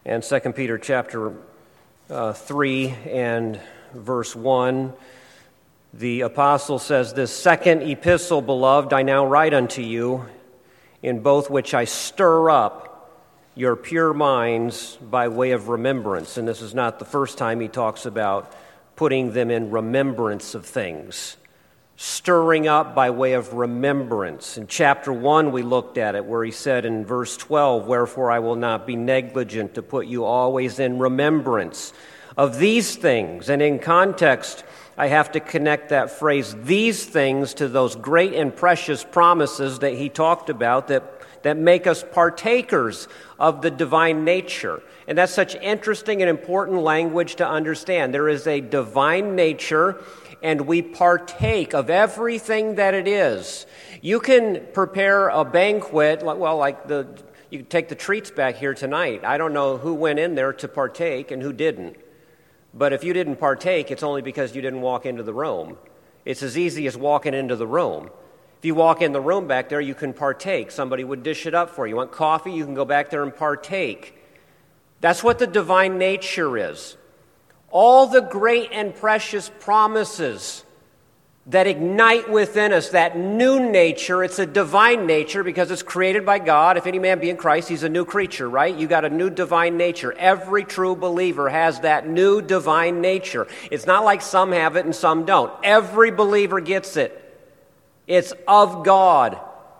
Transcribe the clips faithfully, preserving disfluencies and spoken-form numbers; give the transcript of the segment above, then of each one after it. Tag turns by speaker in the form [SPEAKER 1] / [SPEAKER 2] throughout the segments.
[SPEAKER 1] And Second Peter chapter uh, three and verse one, the apostle says, "This second epistle, beloved, I now write unto you, in both which I stir up your pure minds by way of remembrance." And this is not the first time he talks about putting them in remembrance of things. Stirring up by way of remembrance. In chapter one, we looked at it, where he said in verse twelve, "Wherefore I will not be negligent to put you always in remembrance of these things." And in context, I have to connect that phrase, "these things," to those great and precious promises that he talked about that, that make us partakers of the divine nature. And that's such interesting and important language to understand. There is a divine nature, and we partake of everything that it is. You can prepare a banquet, well, like the you can take the treats back here tonight. I don't know who went in there to partake and who didn't. But if you didn't partake, it's only because you didn't walk into the room. It's as easy as walking into the room. If you walk in the room back there, you can partake. Somebody would dish it up for you. You want coffee? You can go back there and partake. That's what the divine nature is. All the great and precious promises that ignite within us that new nature, it's a divine nature because it's created by God. If any man be in Christ, he's a new creature, right? You got a new divine nature. Every true believer has that new divine nature. It's not like some have it and some don't. Every believer gets it. It's of God.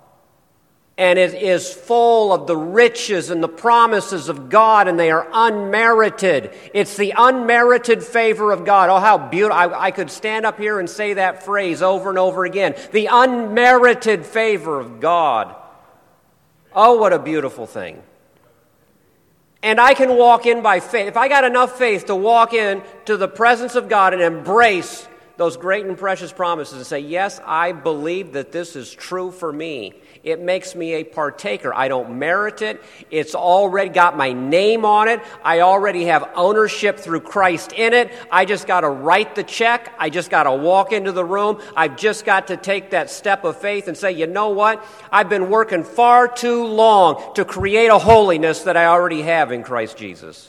[SPEAKER 1] And it is full of the riches and the promises of God, and they are unmerited. It's the unmerited favor of God. Oh, how beautiful. I, I could stand up here and say that phrase over and over again. The unmerited favor of God. Oh, what a beautiful thing. And I can walk in by faith. If I got enough faith to walk in to the presence of God and embrace those great and precious promises and say, yes, I believe that this is true for me. It makes me a partaker. I don't merit it. It's already got my name on it. I already have ownership through Christ in it. I just got to write the check. I just got to walk into the room. I've just got to take that step of faith and say, you know what? I've been working far too long to create a holiness that I already have in Christ Jesus.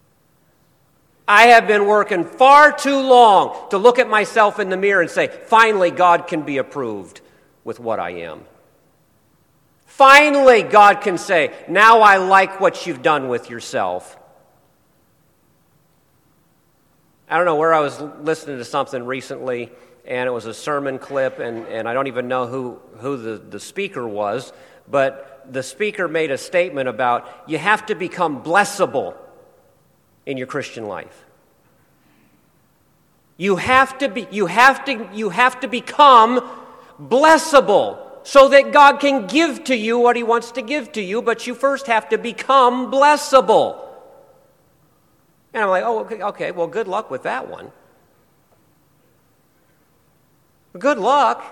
[SPEAKER 1] I have been working far too long to look at myself in the mirror and say, finally, God can be approved with what I am. Finally, God can say, now I like what you've done with yourself. I don't know where I was listening to something recently, and it was a sermon clip, and, and I don't even know who, who the, the speaker was, but the speaker made a statement about you have to become blessable in your Christian life. You have to be, you have to, you have to become blessable so that God can give to you what He wants to give to you, but you first have to become blessable. And I'm like, oh, okay, okay well, good luck with that one. Good luck.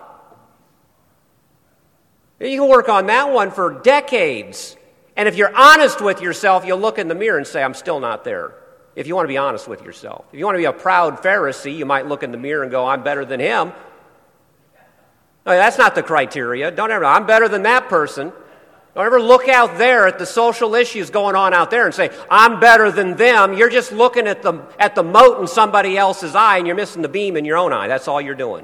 [SPEAKER 1] You can work on that one for decades. And if you're honest with yourself, you'll look in the mirror and say, I'm still not there. If you want to be honest with yourself. If you want to be a proud Pharisee, you might look in the mirror and go, I'm better than him. No, that's not the criteria. Don't ever, I'm better than that person. Don't ever look out there at the social issues going on out there and say, I'm better than them. You're just looking at the, at the mote in somebody else's eye and you're missing the beam in your own eye. That's all you're doing.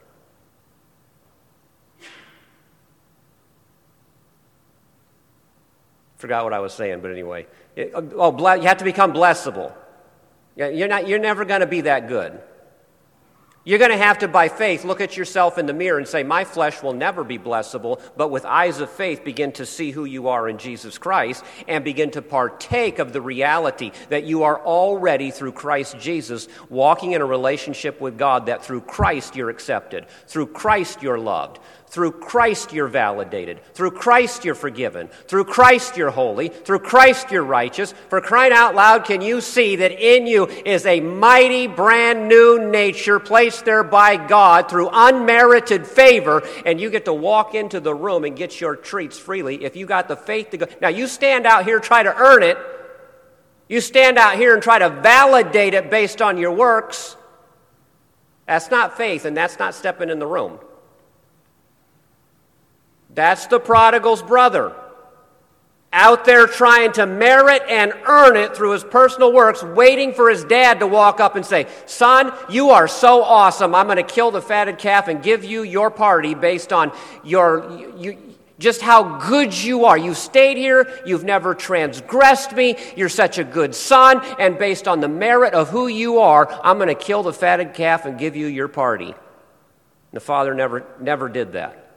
[SPEAKER 1] Forgot what I was saying, but anyway. It, oh, you have to become blessable. You're not. You're never going to be that good. You're going to have to, by faith, look at yourself in the mirror and say, my flesh will never be blessable, but with eyes of faith begin to see who you are in Jesus Christ and begin to partake of the reality that you are already, through Christ Jesus, walking in a relationship with God, that through Christ you're accepted, through Christ you're loved, through Christ you're validated, through Christ you're forgiven, through Christ you're holy, through Christ you're righteous. For crying out loud, can you see that in you is a mighty brand new nature placed there by God through unmerited favor, and you get to walk into the room and get your treats freely if you got the faith to go. Now you stand out here, try to earn it. You stand out here and try to validate it based on your works. That's not faith, and that's not stepping in the room. That's the prodigal's brother. out there trying to merit and earn it through his personal works, waiting for his dad to walk up and say, son, you are so awesome. I'm going to kill the fatted calf and give you your party based on your you, just how good you are. You stayed here. You've never transgressed me. You're such a good son. And based on the merit of who you are, I'm going to kill the fatted calf and give you your party. The father never, never did that.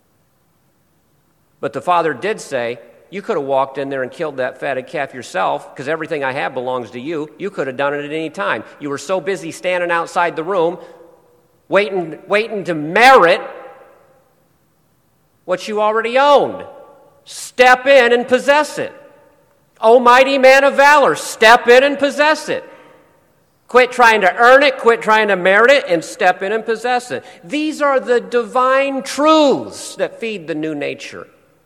[SPEAKER 1] But the father did say, you could have walked in there and killed that fatted calf yourself because everything I have belongs to you. You could have done it at any time. You were so busy standing outside the room waiting, waiting to merit what you already owned. Step in and possess it. O mighty man of valor, step in and possess it. Quit trying to earn it, quit trying to merit it, and step in and possess it. These are the divine truths that feed the new nature.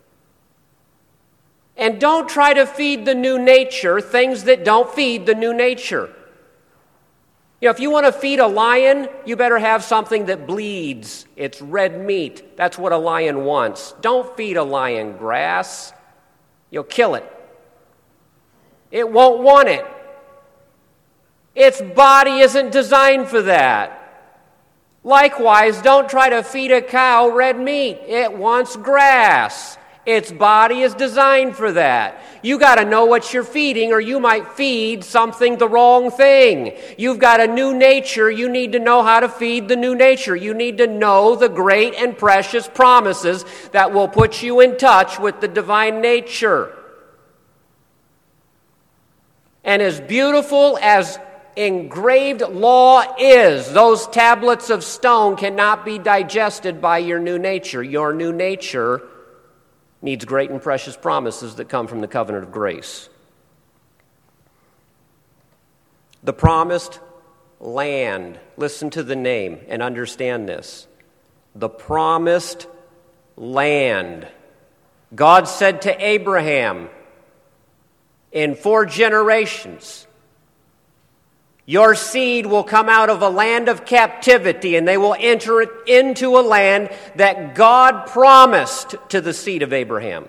[SPEAKER 1] And don't try to feed the new nature things that don't feed the new nature. You know, if you want to feed a lion, you better have something that bleeds. It's red meat. That's what a lion wants. Don't feed a lion grass. You'll kill it. It won't want it. Its body isn't designed for that. Likewise, don't try to feed a cow red meat. It wants grass. Its body is designed for that. You got to know what you're feeding, or you might feed something the wrong thing. You've got a new nature. You need to know how to feed the new nature. You need to know the great and precious promises that will put you in touch with the divine nature. And as beautiful as engraved law is, those tablets of stone cannot be digested by your new nature. Your new nature needs great and precious promises that come from the covenant of grace. The promised land. Listen to the name and understand this. The promised land. God said to Abraham, in four generations, your seed will come out of a land of captivity, and they will enter into a land that God promised to the seed of Abraham.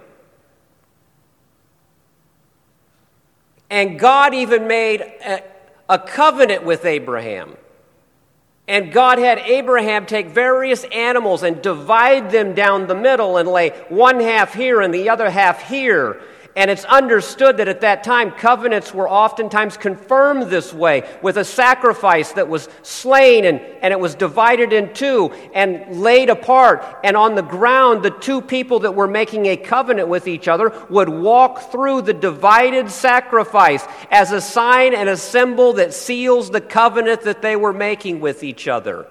[SPEAKER 1] And God even made a, a covenant with Abraham. And God had Abraham take various animals and divide them down the middle and lay one half here and the other half here. And it's understood that at that time, covenants were oftentimes confirmed this way, with a sacrifice that was slain and, and it was divided in two and laid apart. And on the ground, the two people that were making a covenant with each other would walk through the divided sacrifice as a sign and a symbol that seals the covenant that they were making with each other.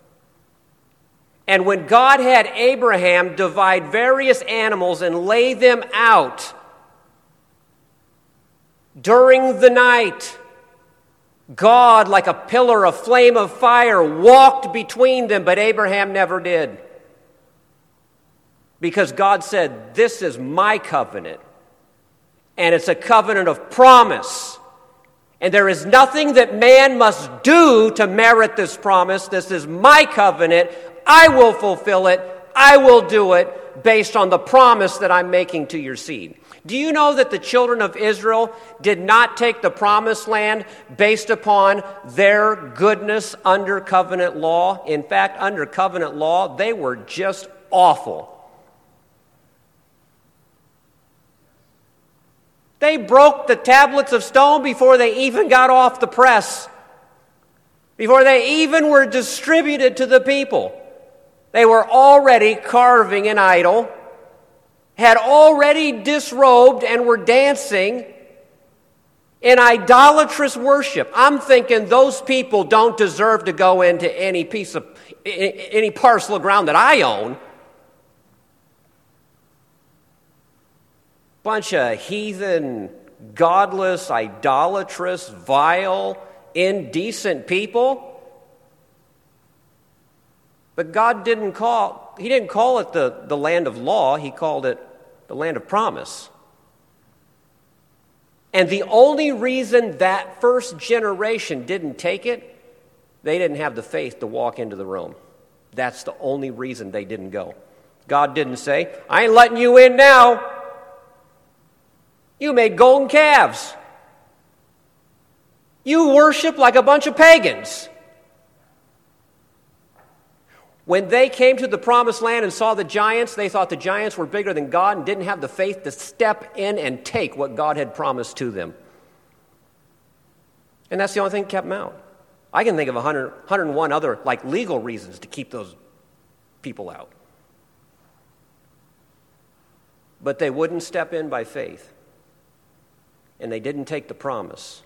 [SPEAKER 1] And when God had Abraham divide various animals and lay them out during the night, God, like a pillar of flame of fire, walked between them, but Abraham never did. Because God said, this is my covenant, and it's a covenant of promise. And there is nothing that man must do to merit this promise. This is my covenant. I will fulfill it. I will do it based on the promise that I'm making to your seed. Do you know that the children of Israel did not take the promised land based upon their goodness under covenant law? In fact, under covenant law, they were just awful. They broke the tablets of stone before they even got off the press, before they even were distributed to the people. They were already carving an idol, had already disrobed and were dancing in idolatrous worship. I'm thinking those people don't deserve to go into any piece of, any parcel of ground that I own. Bunch of heathen, godless, idolatrous, vile, indecent people. But God didn't call, he didn't call it the, the land of law, he called it the land of promise. And the only reason that first generation didn't take it, they didn't have the faith to walk into the room. That's the only reason they didn't go. God didn't say, I ain't letting you in now. You made golden calves. You worship like a bunch of pagans. When they came to the promised land and saw the giants, they thought the giants were bigger than God and didn't have the faith to step in and take what God had promised to them. And that's the only thing that kept them out. I can think of one hundred, one hundred one other like legal reasons to keep those people out. But they wouldn't step in by faith. And they didn't take the promise.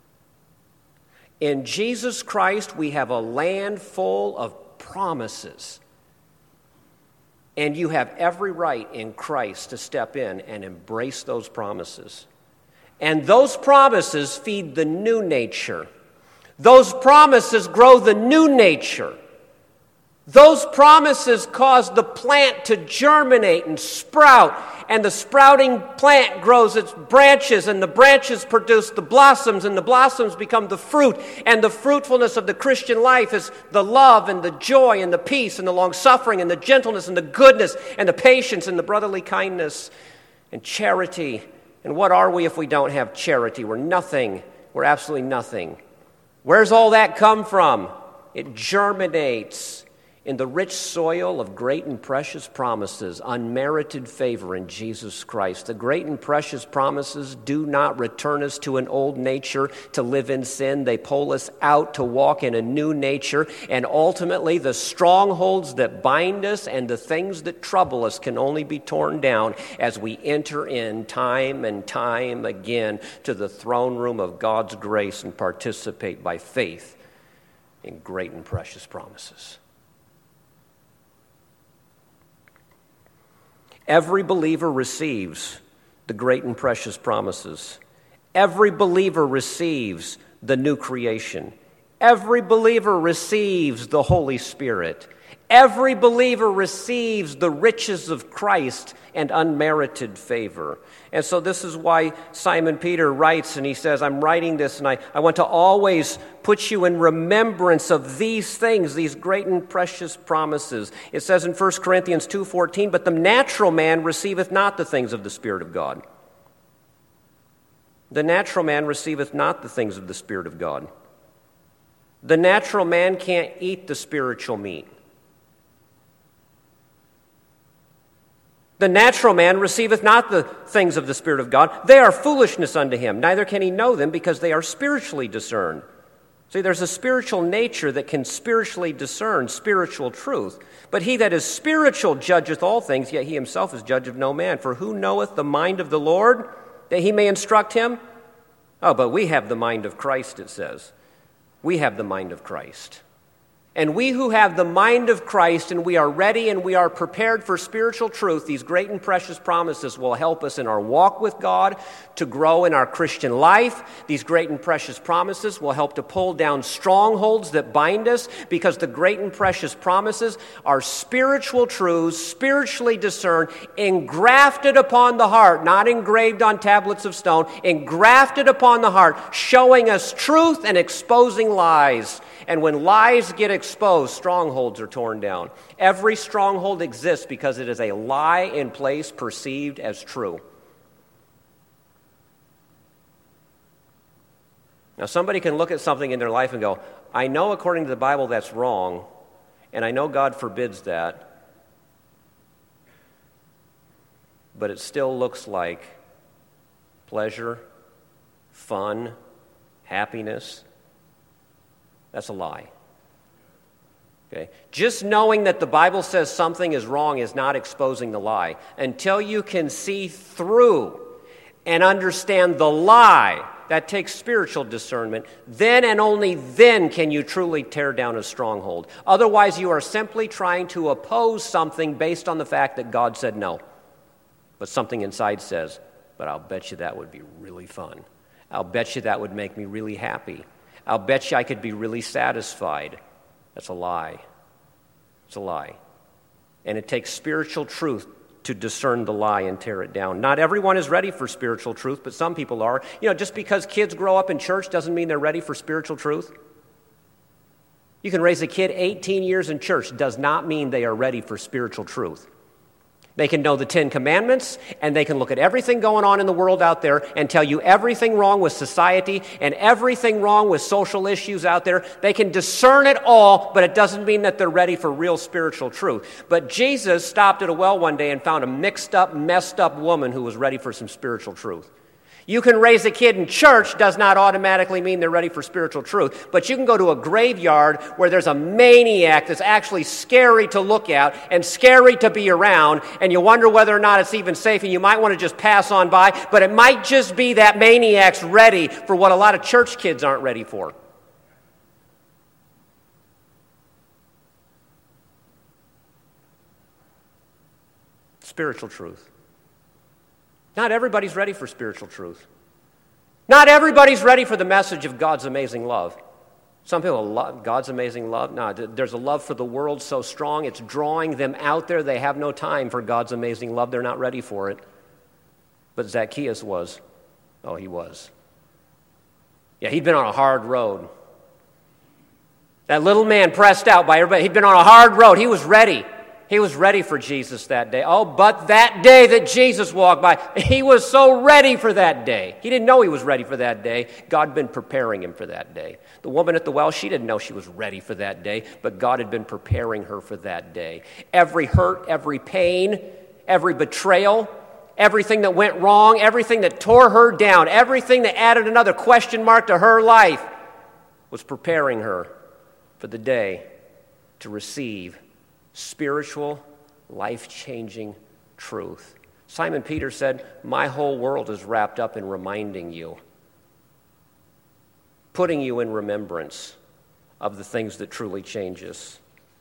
[SPEAKER 1] In Jesus Christ, we have a land full of promises. And you have every right in Christ to step in and embrace those promises. And those promises feed the new nature. Those promises grow the new nature. Those promises cause the plant to germinate and sprout, and the sprouting plant grows its branches, and the branches produce the blossoms, and the blossoms become the fruit, and the fruitfulness of the Christian life is the love and the joy and the peace and the long-suffering and the gentleness and the goodness and the patience and the brotherly kindness and charity. And what are we if we don't have charity? We're nothing. We're absolutely nothing. Where's all that come from? It germinates in the rich soil of great and precious promises, unmerited favor in Jesus Christ. The great and precious promises do not return us to an old nature to live in sin. They pull us out to walk in a new nature. And ultimately, the strongholds that bind us and the things that trouble us can only be torn down as we enter in time and time again to the throne room of God's grace and participate by faith in great and precious promises. Every believer receives the great and precious promises. Every believer receives the new creation. Every believer receives the Holy Spirit. Every believer receives the riches of Christ and unmerited favor. And so this is why Simon Peter writes, and he says, I'm writing this, and I, I want to always put you in remembrance of these things, these great and precious promises. It says in First Corinthians two fourteen, but the natural man receiveth not the things of the Spirit of God. The natural man receiveth not the things of the Spirit of God. The natural man can't eat the spiritual meat. The natural man receiveth not the things of the Spirit of God. They are foolishness unto him. Neither can he know them because they are spiritually discerned. See, there's a spiritual nature that can spiritually discern spiritual truth. But he that is spiritual judgeth all things, yet he himself is judge of no man. For who knoweth the mind of the Lord, that he may instruct him? Oh, but we have the mind of Christ, it says. We have the mind of Christ. And we who have the mind of Christ and we are ready and we are prepared for spiritual truth, these great and precious promises will help us in our walk with God to grow in our Christian life. These great and precious promises will help to pull down strongholds that bind us, because the great and precious promises are spiritual truths, spiritually discerned, engrafted upon the heart, not engraved on tablets of stone, engrafted upon the heart, showing us truth and exposing lies. And when lies get exposed, strongholds are torn down. Every stronghold exists because it is a lie in place perceived as true. Now, somebody can look at something in their life and go, I know according to the Bible that's wrong, and I know God forbids that, but it still looks like pleasure, fun, happiness. That's a lie. Okay? Just knowing that the Bible says something is wrong is not exposing the lie. Until you can see through and understand the lie, that takes spiritual discernment. Then and only then can you truly tear down a stronghold. Otherwise, you are simply trying to oppose something based on the fact that God said no. But something inside says, but I'll bet you that would be really fun. I'll bet you that would make me really happy. I'll bet you I could be really satisfied. That's a lie. It's a lie. And it takes spiritual truth to discern the lie and tear it down. Not everyone is ready for spiritual truth, but some people are. You know, just because kids grow up in church doesn't mean they're ready for spiritual truth. You can raise a kid eighteen years in church, does not mean they are ready for spiritual truth. They can know the Ten Commandments, and they can look at everything going on in the world out there and tell you everything wrong with society and everything wrong with social issues out there. They can discern it all, but it doesn't mean that they're ready for real spiritual truth. But Jesus stopped at a well one day and found a mixed up, messed up woman who was ready for some spiritual truth. You can raise a kid in church does not automatically mean they're ready for spiritual truth. But you can go to a graveyard where there's a maniac that's actually scary to look at and scary to be around, and you wonder whether or not it's even safe, and you might want to just pass on by, but it might just be that maniac's ready for what a lot of church kids aren't ready for. Spiritual truth. Not everybody's ready for spiritual truth. Not everybody's ready for the message of God's amazing love. Some people love God's amazing love. No, there's a love for the world so strong, it's drawing them out there. They have no time for God's amazing love. They're not ready for it. But Zacchaeus was. Oh, he was. Yeah, he'd been on a hard road. That little man pressed out by everybody. He'd been on a hard road. He was ready. He was ready for Jesus that day. Oh, but that day that Jesus walked by, he was so ready for that day. He didn't know he was ready for that day. God had been preparing him for that day. The woman at the well, she didn't know she was ready for that day, but God had been preparing her for that day. Every hurt, every pain, every betrayal, everything that went wrong, everything that tore her down, everything that added another question mark to her life was preparing her for the day to receive spiritual, life-changing truth. Simon Peter said, my whole world is wrapped up in reminding you, putting you in remembrance of the things that truly change us.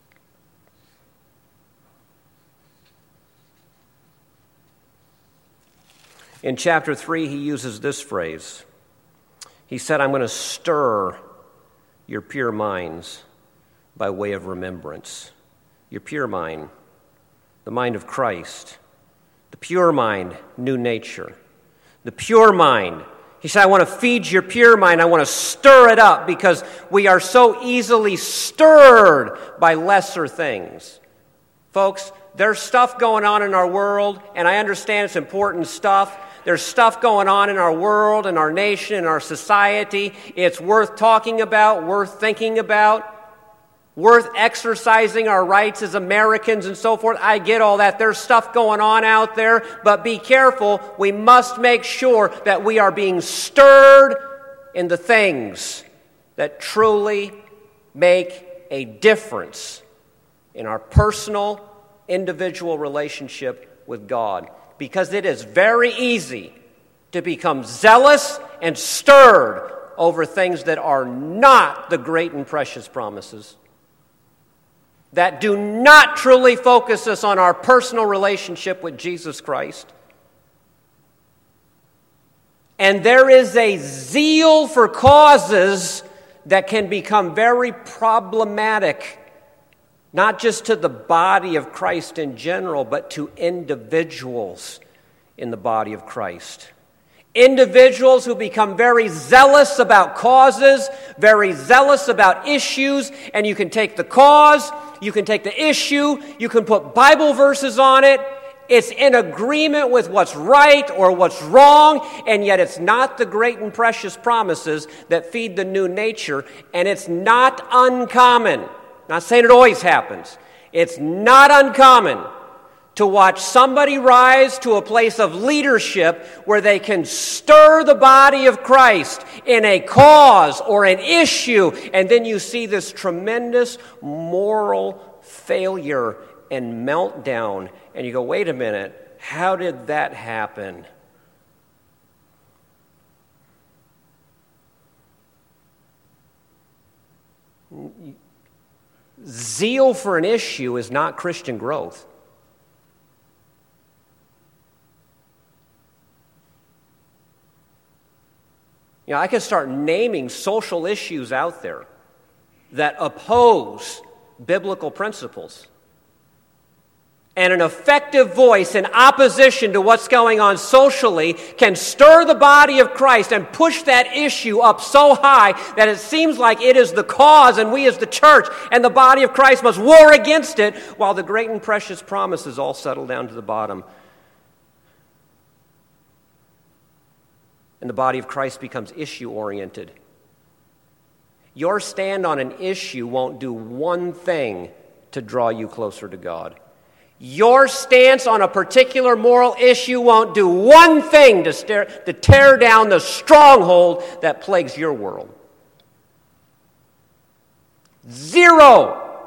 [SPEAKER 1] In chapter three, he uses this phrase. He said, I'm going to stir your pure minds by way of remembrance. Your pure mind, the mind of Christ. The pure mind, new nature. The pure mind. He said, I want to feed your pure mind. I want to stir it up because we are so easily stirred by lesser things. Folks, there's stuff going on in our world, and I understand it's important stuff. There's stuff going on in our world, in our nation, in our society. It's worth talking about, worth thinking about. Worth exercising our rights as Americans and so forth. I get all that. There's stuff going on out there, but be careful. We must make sure that we are being stirred in the things that truly make a difference in our personal, individual relationship with God. Because it is very easy to become zealous and stirred over things that are not the great and precious promises, that do not truly focus us on our personal relationship with Jesus Christ. And there is a zeal for causes that can become very problematic, not just to the body of Christ in general, but to individuals in the body of Christ. Individuals who become very zealous about causes, very zealous about issues, and you can take the cause, you can take the issue, you can put Bible verses on it. It's in agreement with what's right or what's wrong, and yet it's not the great and precious promises that feed the new nature, and it's not uncommon. Not saying it always happens. It's not uncommon to watch somebody rise to a place of leadership where they can stir the body of Christ in a cause or an issue, and then you see this tremendous moral failure and meltdown, and you go, wait a minute, how did that happen? Zeal for an issue is not Christian growth. You know, I could start naming social issues out there that oppose biblical principles. And an effective voice in opposition to what's going on socially can stir the body of Christ and push that issue up so high that it seems like it is the cause, and we as the church and the body of Christ must war against it, while the great and precious promises all settle down to the bottom. And the body of Christ becomes issue-oriented. Your stand on an issue won't do one thing to draw you closer to God. Your stance on a particular moral issue won't do one thing to, stare, to tear down the stronghold that plagues your world. Zero.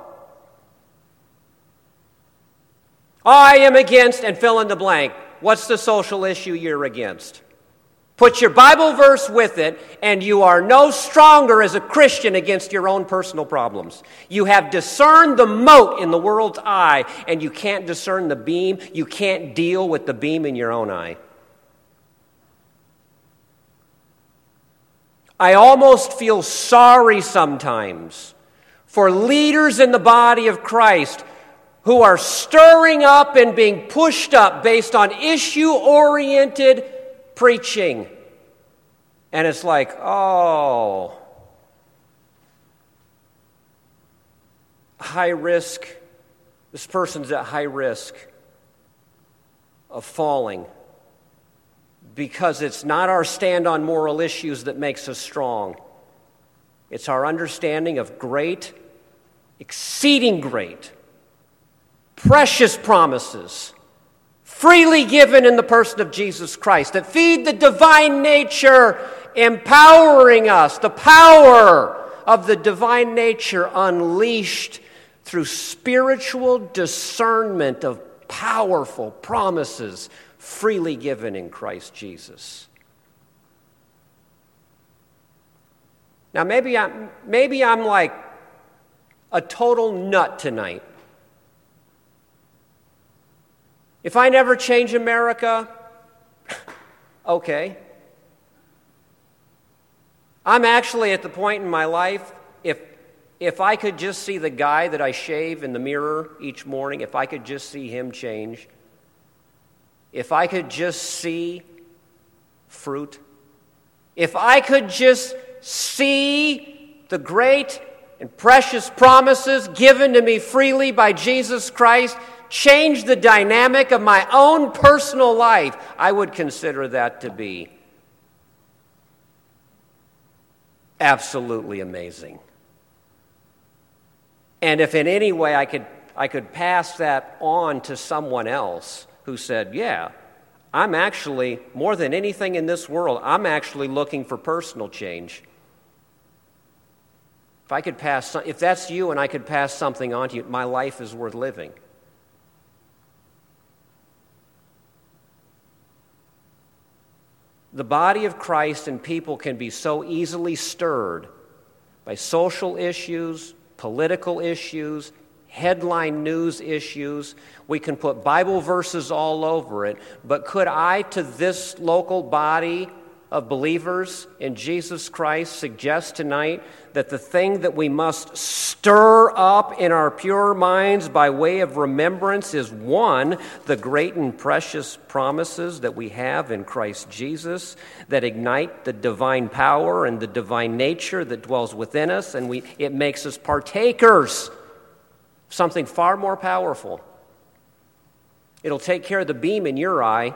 [SPEAKER 1] I am against, and fill in the blank. What's the social issue you're against? Put your Bible verse with it, and you are no stronger as a Christian against your own personal problems. You have discerned the mote in the world's eye, and you can't discern the beam. You can't deal with the beam in your own eye. I almost feel sorry sometimes for leaders in the body of Christ who are stirring up and being pushed up based on issue-oriented preaching. And it's like, oh, high risk, this person's at high risk of falling because it's not our stand on moral issues that makes us strong. It's our understanding of great, exceeding great, precious promises freely given in the person of Jesus Christ, that feed the divine nature, empowering us, the power of the divine nature unleashed through spiritual discernment of powerful promises freely given in Christ Jesus. Now, maybe I'm, maybe I'm like a total nut tonight. If I never change America, okay. I'm actually at the point in my life, if if I could just see the guy that I shave in the mirror each morning, if I could just see him change, if I could just see fruit, if I could just see the great and precious promises given to me freely by Jesus Christ change the dynamic of my own personal life, I would consider that to be absolutely amazing. And if in any way I could I could pass that on to someone else who said, yeah, I'm actually, more than anything in this world, I'm actually looking for personal change. If I could pass, if that's you and I could pass something on to you, my life is worth living. The body of Christ and people can be so easily stirred by social issues, political issues, headline news issues. We can put Bible verses all over it, but could I, to this local body of believers in Jesus Christ, suggest tonight that the thing that we must stir up in our pure minds by way of remembrance is, one, the great and precious promises that we have in Christ Jesus that ignite the divine power and the divine nature that dwells within us, and we it makes us partakers of something far more powerful. It'll take care of the beam in your eye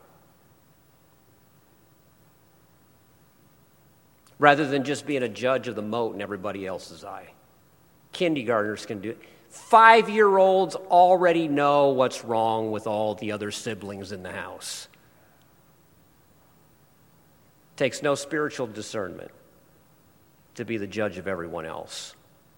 [SPEAKER 1] rather than just being a judge of the mote in everybody else's eye. Kindergartners can do it. Five-year-olds already know what's wrong with all the other siblings in the house. It takes no spiritual discernment to be the judge of everyone else.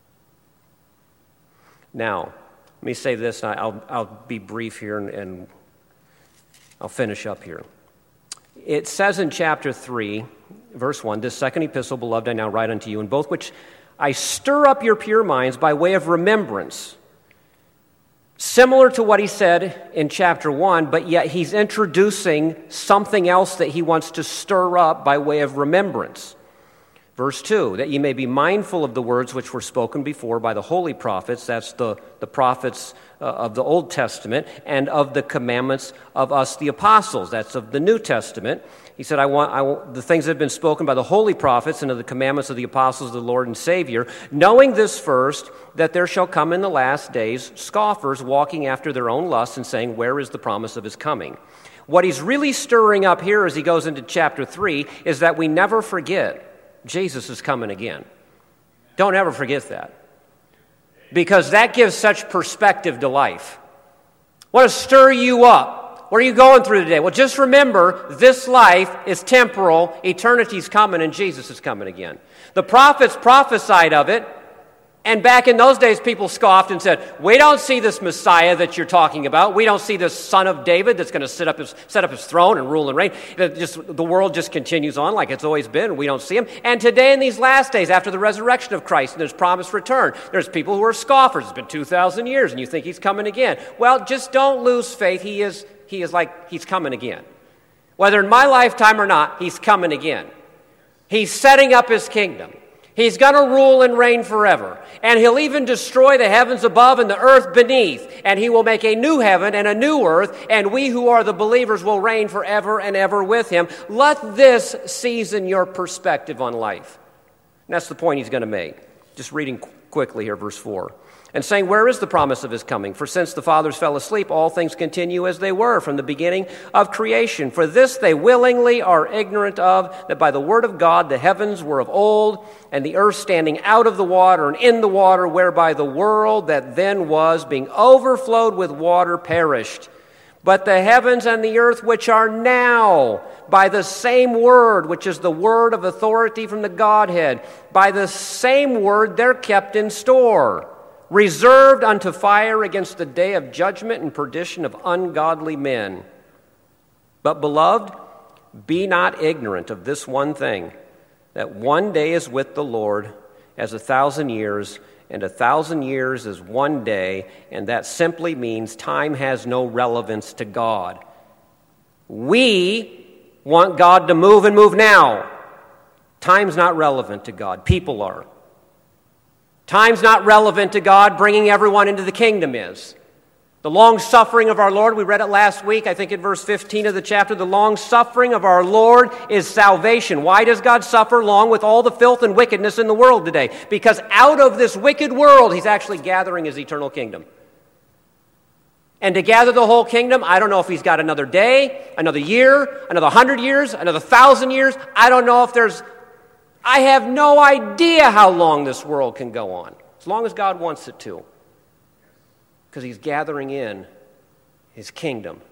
[SPEAKER 1] Now, let me say this, and I'll, I'll be brief here, and, and I'll finish up here. It says in chapter three, verse one, this second epistle, beloved, I now write unto you, in both which I stir up your pure minds by way of remembrance. Similar to what he said in chapter one, but yet he's introducing something else that he wants to stir up by way of remembrance. Verse two, that ye may be mindful of the words which were spoken before by the holy prophets, that's the, the prophets uh, of the Old Testament, and of the commandments of us, the apostles, that's of the New Testament. He said, I want, I want the things that have been spoken by the holy prophets and of the commandments of the apostles of the Lord and Savior, knowing this first, that there shall come in the last days scoffers walking after their own lusts and saying, where is the promise of his coming? What he's really stirring up here as he goes into chapter three is that we never forget Jesus is coming again. Don't ever forget that. Because that gives such perspective to life. I want to stir you up. What are you going through today? Well, just remember, this life is temporal, eternity's coming, and Jesus is coming again. The prophets prophesied of it, and back in those days, people scoffed and said, we don't see this Messiah that you're talking about. We don't see this son of David that's going to sit up his, set up his throne and rule and reign. It just, the world just continues on like it's always been, and we don't see him. And today in these last days, after the resurrection of Christ and his promised return, there's people who are scoffers. It's been two thousand years, and you think he's coming again. Well, just don't lose faith. He is, he is like, he's coming again. Whether in my lifetime or not, he's coming again. He's setting up his kingdom. He's going to rule and reign forever. And he'll even destroy the heavens above and the earth beneath. And he will make a new heaven and a new earth. And we who are the believers will reign forever and ever with him. Let this season your perspective on life. And that's the point he's going to make. Just reading qu- quickly here, verse four. And saying, where is the promise of his coming? For since the fathers fell asleep, all things continue as they were from the beginning of creation. For this they willingly are ignorant of, that by the word of God the heavens were of old, and the earth standing out of the water and in the water, whereby the world that then was, being overflowed with water, perished. But the heavens and the earth which are now, by the same word, which is the word of authority from the Godhead, by the same word they're kept in store, reserved unto fire against the day of judgment and perdition of ungodly men. But, beloved, be not ignorant of this one thing, that one day is with the Lord as a thousand years, and a thousand years is one day, and that simply means time has no relevance to God. We want God to move and move now. Time's not relevant to God. People are. Time's not relevant to God. Bringing everyone into the kingdom is. The long-suffering of our Lord, we read it last week, I think in verse fifteen of the chapter, the long-suffering of our Lord is salvation. Why does God suffer long with all the filth and wickedness in the world today? Because out of this wicked world, he's actually gathering his eternal kingdom. And to gather the whole kingdom, I don't know if he's got another day, another year, another hundred years, another thousand years. I don't know if there's... I have no idea how long this world can go on, as long as God wants it to, because he's gathering in his kingdom.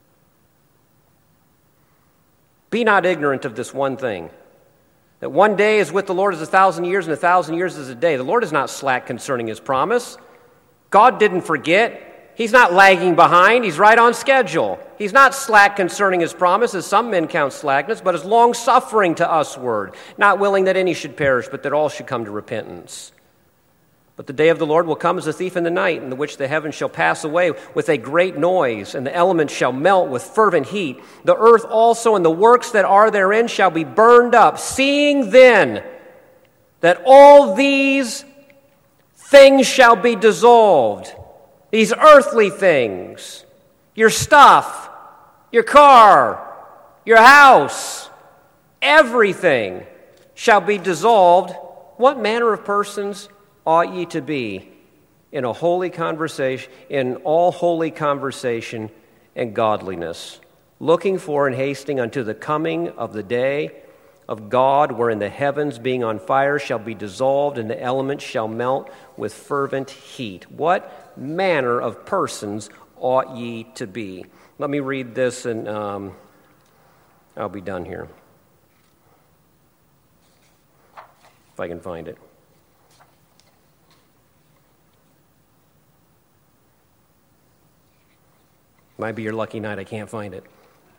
[SPEAKER 1] Be not ignorant of this one thing, that one day is with the Lord as a thousand years, and a thousand years is a day. The Lord is not slack concerning his promise. God didn't forget. He's not lagging behind. He's right on schedule. He's not slack concerning his promise, as some men count slackness, but is long-suffering to usward, not willing that any should perish, but that all should come to repentance. But the day of the Lord will come as a thief in the night, in the which the heavens shall pass away with a great noise, and the elements shall melt with fervent heat. The earth also and the works that are therein shall be burned up. Seeing then that all these things shall be dissolved, these earthly things, your stuff, your car, your house, everything shall be dissolved. What manner of persons ought ye to be in a holy conversation, in all holy conversation and godliness, looking for and hasting unto the coming of the day of God, wherein the heavens being on fire shall be dissolved, and the elements shall melt with fervent heat. What manner of persons ought ye to be? Let me read this, and um, I'll be done here, if I can find it. Might be your lucky night. I can't find it.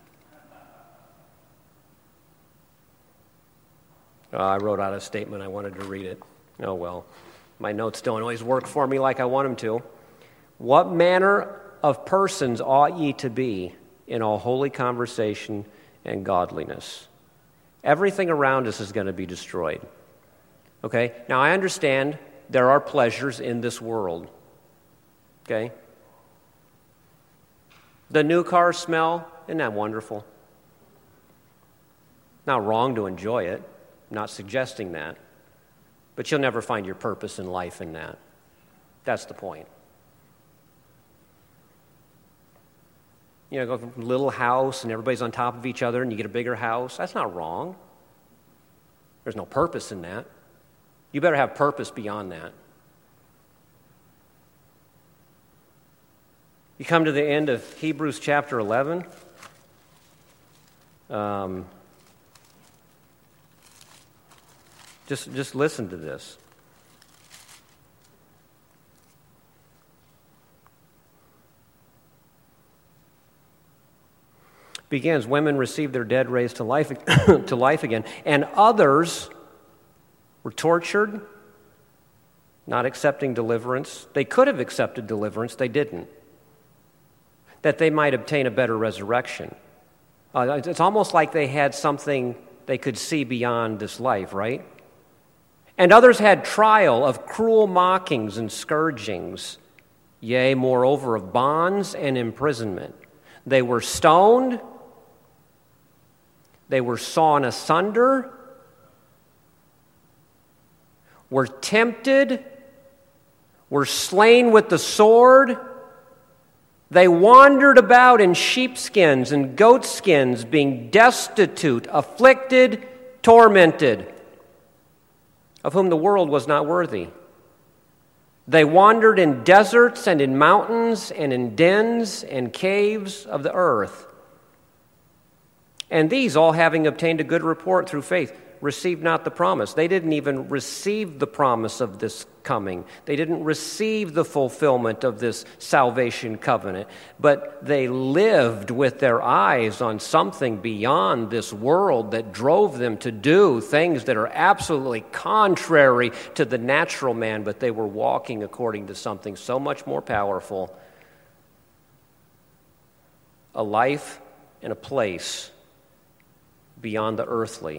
[SPEAKER 1] Uh, I wrote out a statement. I wanted to read it. Oh, well. My notes don't always work for me like I want them to. What manner of persons ought ye to be in all holy conversation and godliness? Everything around us is going to be destroyed. Okay? Now, I understand there are pleasures in this world. Okay? The new car smell, isn't that wonderful? Not wrong to enjoy it. I'm not suggesting that. But you'll never find your purpose in life in that. That's the point. You know, go from a little house and everybody's on top of each other and you get a bigger house. That's not wrong. There's no purpose in that. You better have purpose beyond that. You come to the end of Hebrews chapter eleven. Um, just, just listen to this. Begins, women received their dead raised to life, to life again, and others were tortured, not accepting deliverance. They could have accepted deliverance, they didn't, that they might obtain a better resurrection. Uh, it's almost like they had something they could see beyond this life, right? And others had trial of cruel mockings and scourgings, yea, moreover, of bonds and imprisonment. They were stoned, they were sawn asunder, were tempted, were slain with the sword. They wandered about in sheepskins and goatskins, being destitute, afflicted, tormented, of whom the world was not worthy. They wandered in deserts and in mountains and in dens and caves of the earth. And these, all having obtained a good report through faith, received not the promise. They didn't even receive the promise of this coming. They didn't receive the fulfillment of this salvation covenant. But they lived with their eyes on something beyond this world that drove them to do things that are absolutely contrary to the natural man, but they were walking according to something so much more powerful. A life and a place beyond the earthly.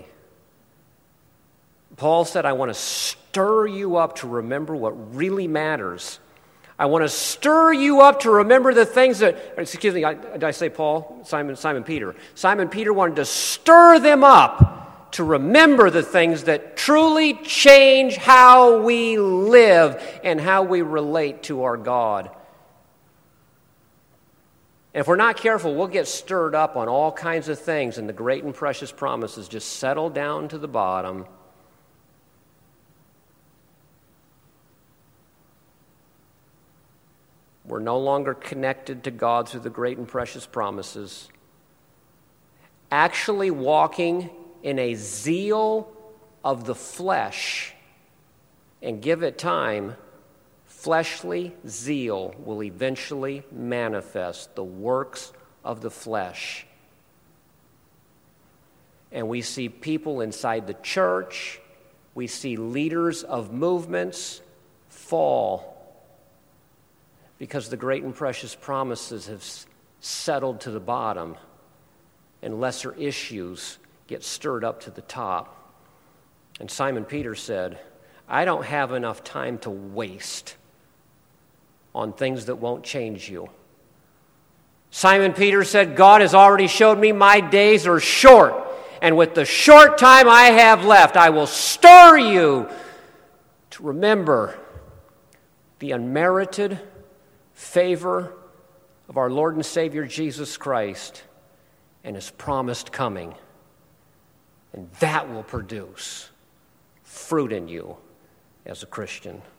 [SPEAKER 1] Paul said, I want to stir you up to remember what really matters. I want to stir you up to remember the things that, excuse me, I, did I say Paul? Simon, Simon Peter. Simon Peter wanted to stir them up to remember the things that truly change how we live and how we relate to our God. And if we're not careful, we'll get stirred up on all kinds of things, and the great and precious promises just settle down to the bottom. We're no longer connected to God through the great and precious promises. Actually walking in a zeal of the flesh, and give it time, fleshly zeal will eventually manifest the works of the flesh. And we see people inside the church, we see leaders of movements fall because the great and precious promises have settled to the bottom and lesser issues get stirred up to the top. And Simon Peter said, I don't have enough time to waste on things that won't change you. Simon Peter said, God has already showed me my days are short, and with the short time I have left, I will stir you to remember the unmerited favor of our Lord and Savior Jesus Christ and His promised coming. And that will produce fruit in you as a Christian.